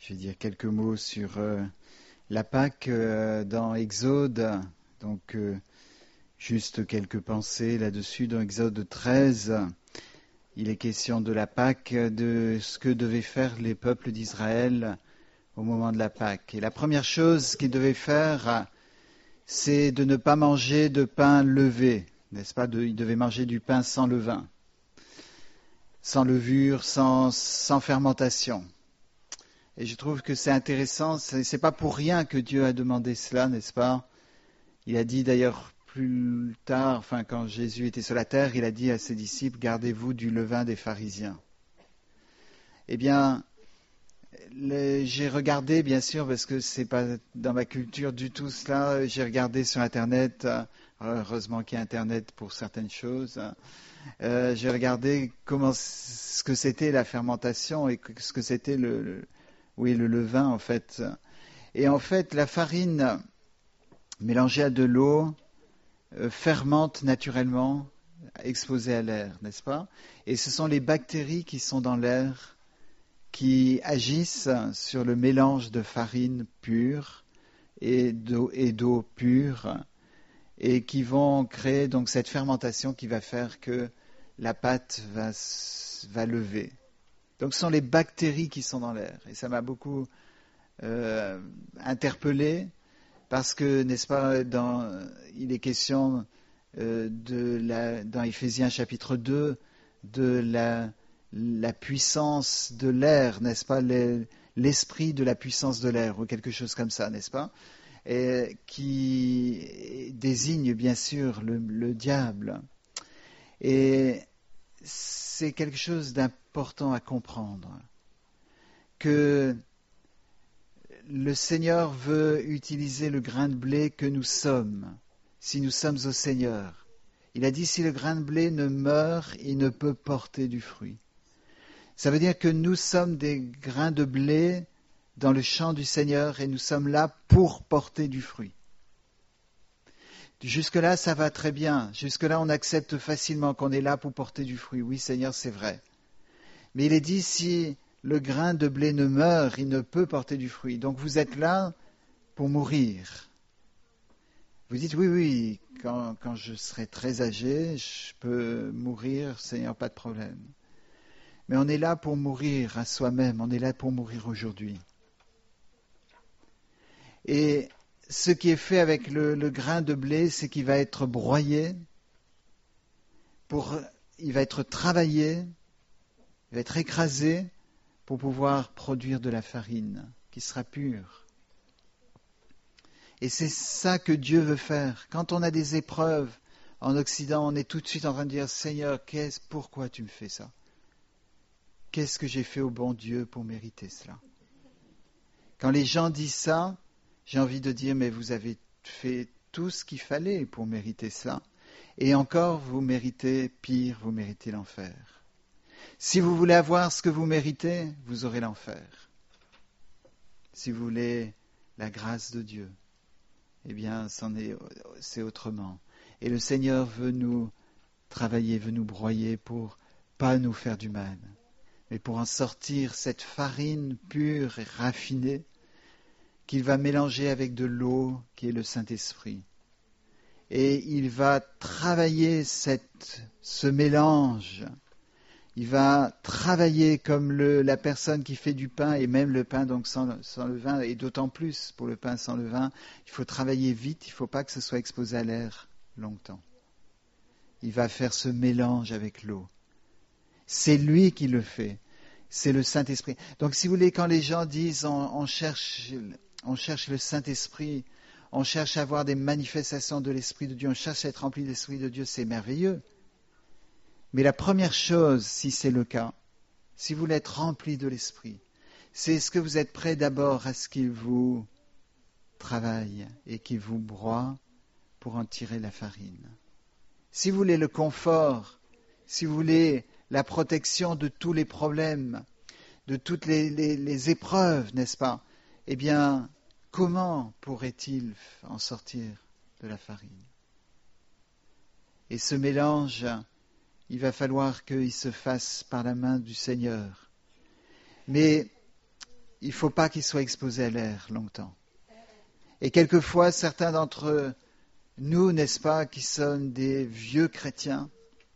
Je vais dire quelques mots sur la Pâque dans Exode. Donc, juste quelques pensées là-dessus. Dans Exode 13, il est question de la Pâque, de ce que devaient faire les peuples d'Israël au moment de la Pâque. Et la première chose qu'ils devaient faire, c'est de ne pas manger de pain levé, n'est-ce pas? Ils devaient manger du pain sans levain, sans levure, sans fermentation. Et je trouve que c'est intéressant, c'est pas pour rien que Dieu a demandé cela, n'est-ce pas? Il a dit d'ailleurs plus tard, quand Jésus était sur la terre, il a dit à ses disciples, gardez-vous du levain des pharisiens. Eh bien, j'ai regardé, bien sûr, parce que c'est pas dans ma culture du tout cela, j'ai regardé sur Internet, heureusement qu'il y a Internet pour certaines choses, j'ai regardé ce que c'était la fermentation et ce que c'était le levain en fait. Et en fait, la farine mélangée à de l'eau fermente naturellement, exposée à l'air, n'est-ce pas? Et ce sont les bactéries qui sont dans l'air qui agissent sur le mélange de farine pure et d'eau pure et qui vont créer donc cette fermentation qui va faire que la pâte va lever. Donc ce sont les bactéries qui sont dans l'air. Et ça m'a beaucoup interpellé parce que, n'est-ce pas, il est question dans Éphésiens chapitre 2 de la puissance de l'air, n'est-ce pas, l'esprit de la puissance de l'air ou quelque chose comme ça, n'est-ce pas, et qui désigne bien sûr le diable. Et c'est quelque chose d'important à comprendre, que le Seigneur veut utiliser le grain de blé que nous sommes, si nous sommes au Seigneur. Il a dit, si le grain de blé ne meurt, il ne peut porter du fruit. Ça veut dire que nous sommes des grains de blé dans le champ du Seigneur et nous sommes là pour porter du fruit. Jusque-là, ça va très bien. Jusque-là, on accepte facilement qu'on est là pour porter du fruit. Oui, Seigneur, c'est vrai. Mais il est dit, si le grain de blé ne meurt, il ne peut porter du fruit. Donc vous êtes là pour mourir. Vous dites, oui, quand je serai très âgé, je peux mourir, Seigneur, pas de problème. Mais on est là pour mourir à soi-même, on est là pour mourir aujourd'hui. Et ce qui est fait avec le grain de blé, c'est qu'il va être broyé, il va être travaillé, il va être écrasé pour pouvoir produire de la farine qui sera pure. Et c'est ça que Dieu veut faire. Quand on a des épreuves en Occident, on est tout de suite en train de dire, Seigneur, pourquoi tu me fais ça? Qu'est-ce que j'ai fait au bon Dieu pour mériter cela? Quand les gens disent ça, j'ai envie de dire, mais vous avez fait tout ce qu'il fallait pour mériter cela. Et encore, vous méritez pire, vous méritez l'enfer. Si vous voulez avoir ce que vous méritez, vous aurez l'enfer. Si vous voulez la grâce de Dieu, eh bien, c'est autrement. Et le Seigneur veut nous travailler, veut nous broyer pour pas nous faire du mal, mais pour en sortir cette farine pure et raffinée qu'il va mélanger avec de l'eau qui est le Saint-Esprit. Et il va travailler ce mélange. Il va travailler comme la personne qui fait du pain, et même le pain donc sans levain, et d'autant plus pour le pain sans levain, il faut travailler vite, il ne faut pas que ce soit exposé à l'air longtemps. Il va faire ce mélange avec l'eau. C'est lui qui le fait, c'est le Saint-Esprit. Donc si vous voulez, quand les gens disent on cherche le Saint-Esprit, on cherche à avoir des manifestations de l'Esprit de Dieu, on cherche à être rempli de l'Esprit de Dieu, c'est merveilleux. Mais la première chose, si c'est le cas, si vous voulez être rempli de l'Esprit, c'est est-ce que vous êtes prêt d'abord à ce qu'il vous travaille et qu'il vous broie pour en tirer la farine. Si vous voulez le confort, si vous voulez la protection de tous les problèmes, de toutes les épreuves, n'est-ce pas? Eh bien, comment pourrait-il en sortir de la farine? Et ce mélange, il va falloir qu'il se fasse par la main du Seigneur. Mais il ne faut pas qu'ils soient exposés à l'air longtemps. Et quelquefois, certains d'entre nous, n'est-ce pas, qui sommes des vieux chrétiens,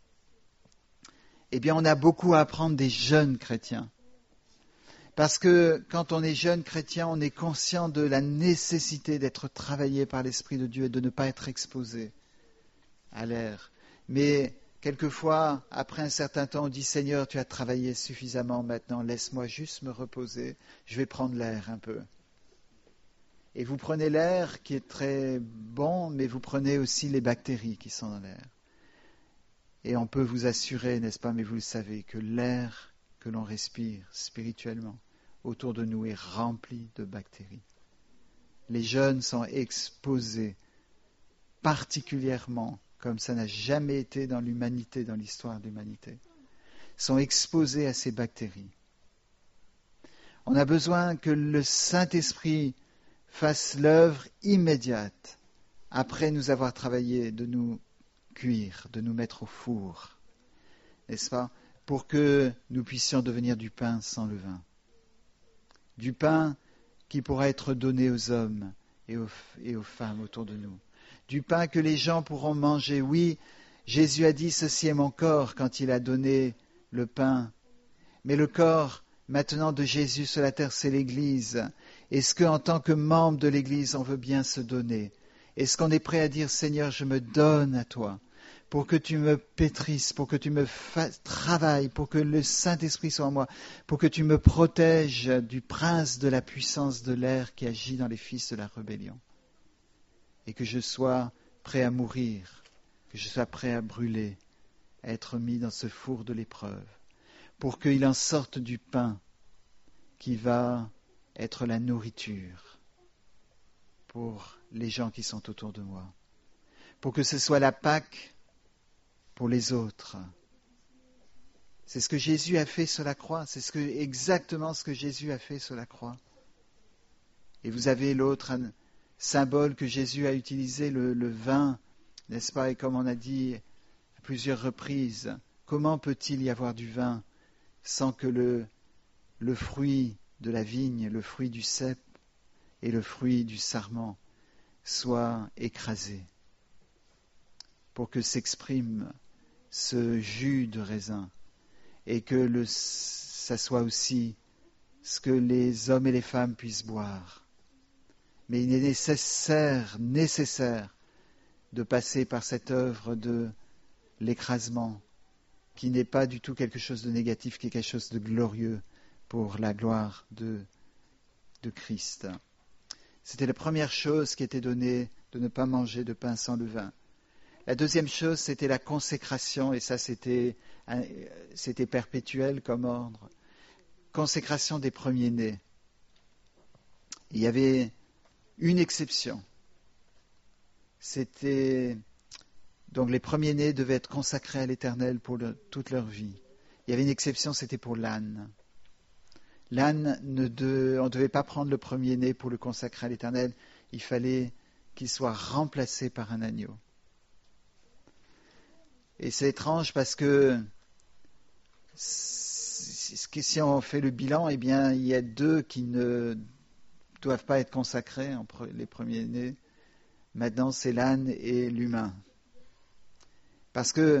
eh bien, on a beaucoup à apprendre des jeunes chrétiens. Parce que quand on est jeune chrétien, on est conscient de la nécessité d'être travaillé par l'Esprit de Dieu et de ne pas être exposé à l'air. Mais quelquefois, après un certain temps, on dit « Seigneur, tu as travaillé suffisamment maintenant, laisse-moi juste me reposer, je vais prendre l'air un peu ». Et vous prenez l'air qui est très bon, mais vous prenez aussi les bactéries qui sont dans l'air. Et on peut vous assurer, n'est-ce pas, mais vous le savez, que l'air que l'on respire spirituellement autour de nous est rempli de bactéries. Les jeunes sont exposés particulièrement, comme ça n'a jamais été dans l'humanité, dans l'histoire de l'humanité, sont exposés à ces bactéries. On a besoin que le Saint-Esprit fasse l'œuvre immédiate, après nous avoir travaillé, de nous cuire, de nous mettre au four, n'est-ce pas, pour que nous puissions devenir du pain sans levain. Du pain qui pourra être donné aux hommes et aux femmes autour de nous. Du pain que les gens pourront manger. Oui, Jésus a dit « Ceci est mon corps » quand il a donné le pain. Mais le corps, maintenant, de Jésus sur la terre, c'est l'Église. Est-ce qu'en tant que membre de l'Église, on veut bien se donner? Est-ce qu'on est prêt à dire « Seigneur, je me donne à toi » pour que tu me pétrisses, pour que tu me travailles, pour que le Saint-Esprit soit en moi, pour que tu me protèges du prince de la puissance de l'air qui agit dans les fils de la rébellion. Et que je sois prêt à mourir, que je sois prêt à brûler, à être mis dans ce four de l'épreuve, pour qu'il en sorte du pain qui va être la nourriture pour les gens qui sont autour de moi, pour que ce soit la Pâque pour les autres. C'est ce que Jésus a fait sur la croix, exactement ce que Jésus a fait sur la croix. Et vous avez l'autre symbole que Jésus a utilisé, le vin, n'est-ce pas? Et comme on a dit à plusieurs reprises, comment peut-il y avoir du vin sans que le fruit de la vigne, le fruit du cep et le fruit du sarment soient écrasés pour que s'exprime ce jus de raisin et que ça soit aussi ce que les hommes et les femmes puissent boire. Mais il est nécessaire de passer par cette œuvre de l'écrasement qui n'est pas du tout quelque chose de négatif, qui est quelque chose de glorieux pour la gloire de Christ. C'était la première chose qui était donnée, de ne pas manger de pain sans levain. La deuxième chose, c'était la consécration, et ça c'était perpétuel comme ordre. Consécration des premiers-nés. Il y avait une exception. Donc les premiers-nés devaient être consacrés à l'Éternel pour toute leur vie. Il y avait une exception, c'était pour l'âne. L'âne, on ne devait pas prendre le premier-né pour le consacrer à l'Éternel, il fallait qu'il soit remplacé par un agneau. Et c'est étrange parce que si on fait le bilan, eh bien, il y a deux qui ne doivent pas être consacrés, les premiers-nés. Maintenant, c'est l'âne et l'humain. Parce que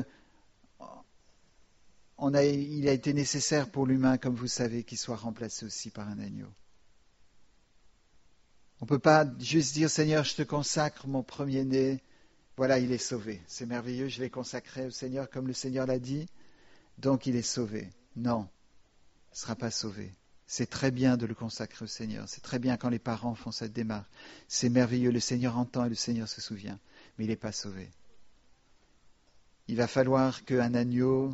il a été nécessaire pour l'humain, comme vous savez, qu'il soit remplacé aussi par un agneau. On ne peut pas juste dire, Seigneur, je te consacre mon premier-né, voilà, il est sauvé. C'est merveilleux, je l'ai consacré au Seigneur comme le Seigneur l'a dit, donc il est sauvé. Non, il ne sera pas sauvé. C'est très bien de le consacrer au Seigneur. C'est très bien quand les parents font cette démarche. C'est merveilleux, le Seigneur entend et le Seigneur se souvient. Mais il n'est pas sauvé. Il va falloir qu'un agneau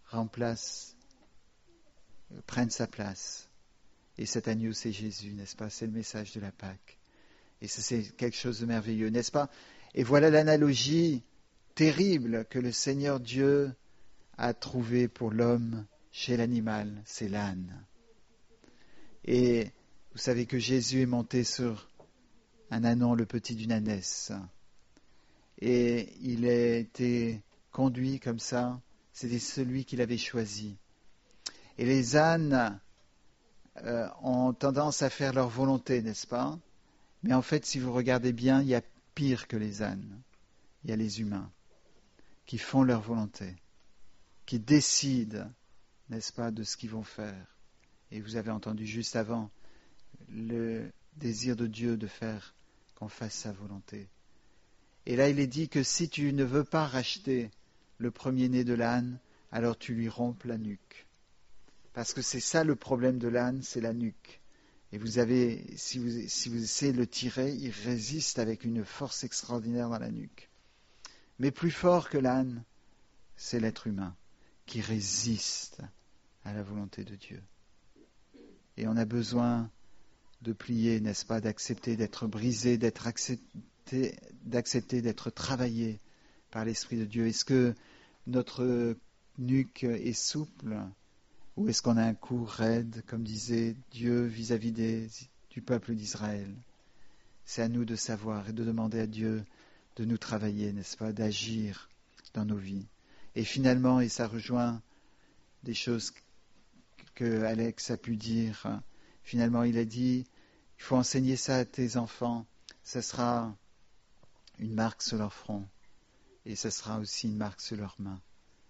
prenne sa place. Et cet agneau, c'est Jésus, n'est-ce pas? C'est le message de la Pâque. Et c'est quelque chose de merveilleux, n'est-ce pas? Et voilà l'analogie terrible que le Seigneur Dieu a trouvée pour l'homme chez l'animal, c'est l'âne. Et vous savez que Jésus est monté sur un ânon, le petit d'une ânesse. Et il a été conduit comme ça. C'était celui qu'il avait choisi. Et les ânes ont tendance à faire leur volonté, n'est-ce pas? Mais en fait, si vous regardez bien, il y a pire que les ânes. Il y a les humains qui font leur volonté, qui décident, n'est-ce pas, de ce qu'ils vont faire. Et vous avez entendu juste avant le désir de Dieu de faire qu'on fasse sa volonté. Et là, il est dit que si tu ne veux pas racheter le premier-né de l'âne, alors tu lui rompes la nuque. Parce que c'est ça le problème de l'âne, c'est la nuque. Et vous avez, si vous essayez de le tirer, il résiste avec une force extraordinaire dans la nuque. Mais plus fort que l'âne, c'est l'être humain qui résiste à la volonté de Dieu. Et on a besoin de plier, n'est-ce pas, d'accepter d'être brisé, d'accepter d'être travaillé par l'Esprit de Dieu. Est-ce que notre nuque est souple ou est-ce qu'on a un cou raide, comme disait Dieu vis-à-vis du peuple d'Israël? C'est à nous de savoir et de demander à Dieu de nous travailler, n'est-ce pas, d'agir dans nos vies. Et finalement, et ça rejoint des choses que Alex a pu dire, finalement il a dit, il faut enseigner ça à tes enfants, ça sera une marque sur leur front et ça sera aussi une marque sur leurs mains.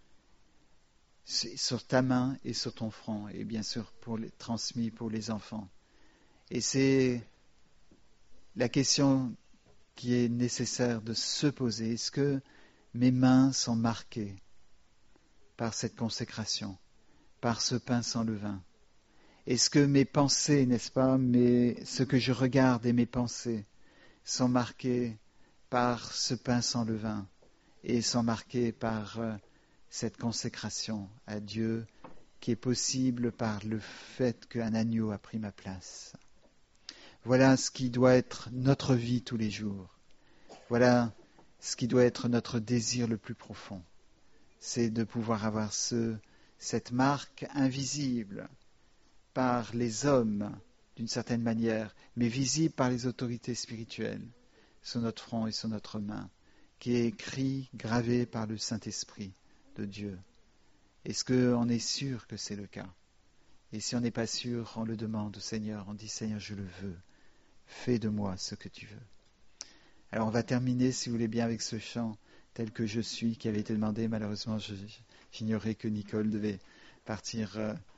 Sur ta main et sur ton front, et bien sûr transmis pour les enfants. Et c'est la question qui est nécessaire de se poser. Est-ce que mes mains sont marquées par cette consécration, par ce pain sans levain? Est-ce que mes pensées, n'est-ce pas, ce que je regarde et mes pensées sont marquées par ce pain sans levain et sont marquées par cette consécration à Dieu qui est possible par le fait qu'un agneau a pris ma place? Voilà ce qui doit être notre vie tous les jours. Voilà ce qui doit être notre désir le plus profond. C'est de pouvoir avoir cette marque invisible par les hommes, d'une certaine manière, mais visible par les autorités spirituelles, sur notre front et sur notre main, qui est écrit, gravé par le Saint-Esprit de Dieu. Est-ce qu'on est sûr que c'est le cas? Et si on n'est pas sûr, on le demande au Seigneur, on dit Seigneur, je le veux, fais de moi ce que tu veux. Alors on va terminer, si vous voulez bien, avec ce chant tel que je suis, qui avait été demandé. Malheureusement, j'ignorais que Nicole devait partir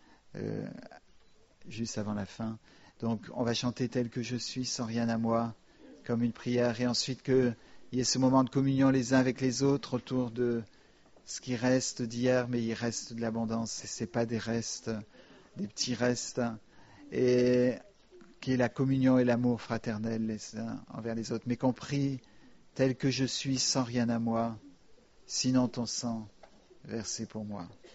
juste avant la fin. Donc on va chanter tel que je suis, sans rien à moi, comme une prière, et ensuite qu'il y ait ce moment de communion les uns avec les autres autour de ce qui reste d'hier, mais il reste de l'abondance, et ce n'est pas des restes, des petits restes, et qui est la communion et l'amour fraternel les uns envers les autres, mais qu'on prie tel que je suis, sans rien à moi, sinon ton sang versé pour moi.